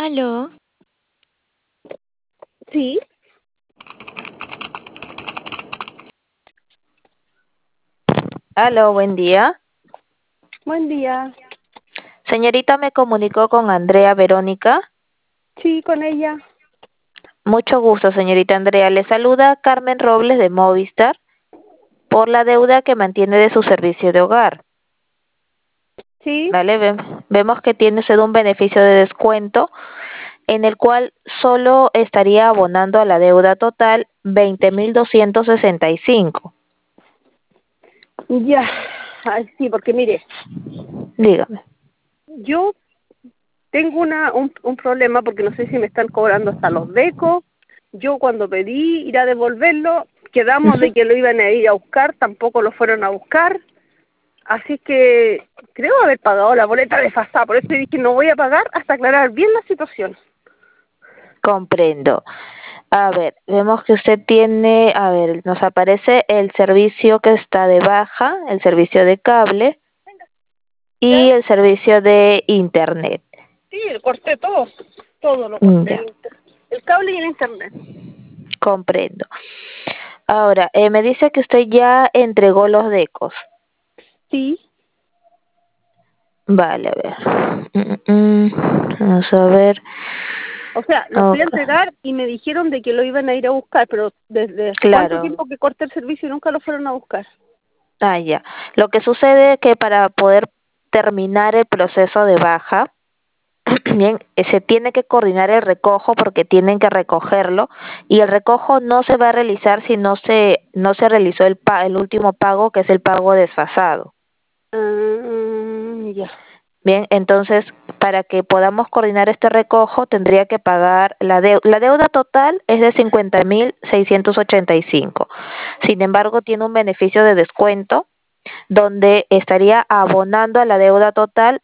Aló, Sí, Aló, buen día. buen día. Señorita, me comunicó con Andrea Verónica. Sí, con ella. Mucho gusto, señorita Andrea. Le saluda Carmen Robles de Movistar por la deuda que mantiene de su servicio de hogar. Sí, ¿Vale? Vemos que tiene usted un beneficio de descuento en el cual solo estaría abonando a la deuda total 20.265. ya. Ay, sí, porque mire, Dígame. yo tengo un problema porque no sé si me están cobrando hasta los becos. Yo cuando pedí ir a devolverlo, quedamos de Ujú. que lo iban a ir a buscar, tampoco lo fueron a buscar. Así que creo haber pagado la boleta desfasada, por eso dije no voy a pagar hasta aclarar bien la situación. Comprendo. A ver, vemos que usted tiene, a ver, nos aparece el servicio que está de baja, el servicio de cable y ¿Ya? el servicio de internet. Sí, corté todo, todo lo corté, Ya, el cable y el internet. comprendo. Ahora, me dice que usted ya entregó los decos. Sí. Vale, a ver. Vamos a ver. O sea, lo fui a Ok, entregar y me dijeron de que lo iban a ir a buscar, pero ¿desde hace cuánto claro. tiempo que corté el servicio y nunca lo fueron a buscar? Ah, ya. Lo que sucede es que para poder terminar el proceso de baja, bien, se tiene que coordinar el recojo porque tienen que recogerlo y el recojo no se va a realizar si no se realizó el último pago, que es el pago desfasado. Ya, Bien, entonces para que podamos coordinar este recojo tendría que pagar la deuda total es de 50.685. Sin embargo, tiene un beneficio de descuento donde estaría abonando a la deuda total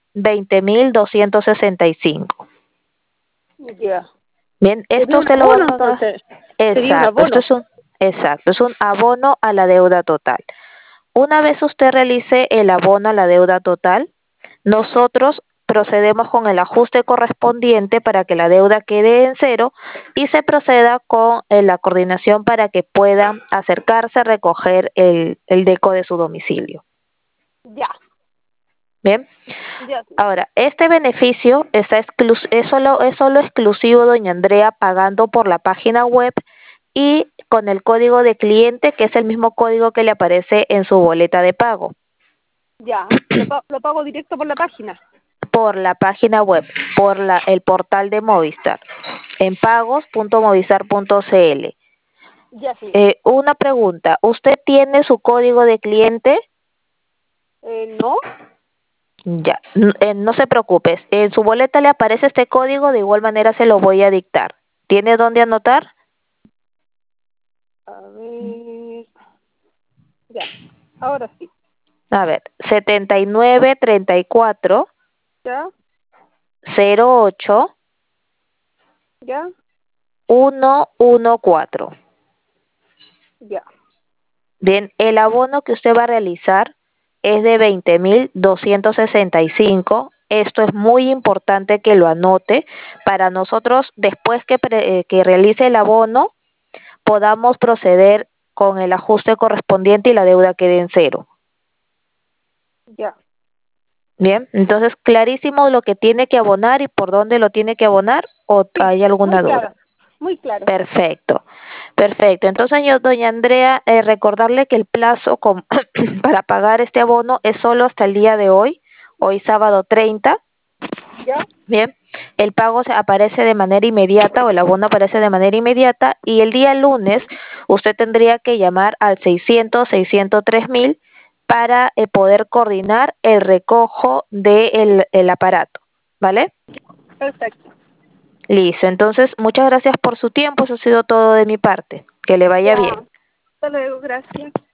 20.265. ya. Bien, Sería esto un se lo va a abono pagar. entonces. Sería un Exacto, abono. es un abono a la deuda total. Una vez usted realice el abono a la deuda total, nosotros procedemos con el ajuste correspondiente para que la deuda quede en cero y se proceda con la coordinación para que pueda acercarse a recoger el deco de su domicilio. Ya, Bien. ya, sí. Ahora, este beneficio es solo exclusivo, doña Andrea, pagando por la página web y con el código de cliente, que es el mismo código que le aparece en su boleta de pago. Ya. Lo pago directo por la página. Por la página web, el portal de Movistar, en pagos.movistar.cl. Ya, sí. Una pregunta, ¿usted tiene su código de cliente? ¿No? Ya, no se preocupe, en su boleta le aparece este código, de igual manera se lo voy a dictar. ¿Tiene dónde anotar? A ver. Ya. Ahora sí. A ver, 7934 Ya, 08 ya, 114. ya. Bien, el abono que usted va a realizar es de 20.265. Esto es muy importante que lo anote para nosotros, después que realice el abono, podamos proceder con el ajuste correspondiente y la deuda quede en cero. Ya. Bien, entonces clarísimo lo que tiene que abonar y por dónde lo tiene que abonar, o Sí, hay muy alguna duda. claro. Muy claro. Perfecto, perfecto. Entonces, doña Andrea, recordarle que el plazo para pagar este abono es solo hasta el día de hoy sábado 30. Ya, Bien, el pago aparece de manera inmediata o el abono aparece de manera inmediata y el día lunes usted tendría que llamar al 603.000 para poder coordinar el recojo del el aparato, ¿vale? perfecto. Listo, entonces muchas gracias por su tiempo, eso ha sido todo de mi parte. Que le vaya Ya. bien. Hasta luego, gracias.